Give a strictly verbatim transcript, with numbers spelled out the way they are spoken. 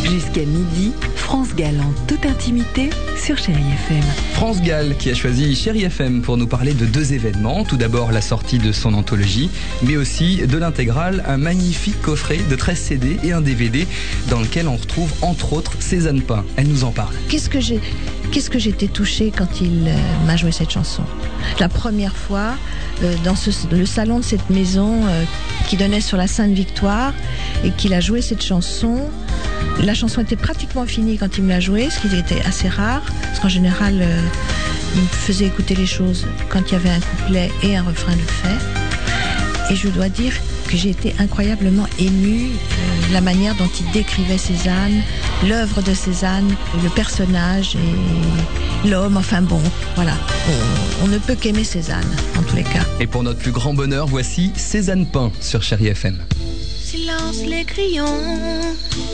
Jusqu'à midi, France Gall en toute intimité sur Chérie F M. France Gall qui a choisi Chérie F M pour nous parler de deux événements. Tout d'abord la sortie de son anthologie, mais aussi de l'intégrale, un magnifique coffret de treize C D et un D V D dans lequel on retrouve entre autres Cézanne Pain. Elle nous en parle. Qu'est-ce que j'ai, qu'est-ce que j'ai été touchée quand il euh, m'a joué cette chanson. La première fois, euh, dans ce, le salon de cette maison euh, qui donnait sur la Sainte-Victoire et qu'il a joué cette chanson. La chanson était pratiquement finie quand il me l'a jouée, ce qui était assez rare, parce qu'en général, euh, il me faisait écouter les choses quand il y avait un couplet et un refrain de fait. Et je dois dire que j'ai été incroyablement émue euh, de la manière dont il décrivait Cézanne, l'œuvre de Cézanne, le personnage et l'homme, enfin bon, voilà. On, on ne peut qu'aimer Cézanne, en tous les cas. Et pour notre plus grand bonheur, voici Cézanne Pain sur Chérie F M. Silence les crayons,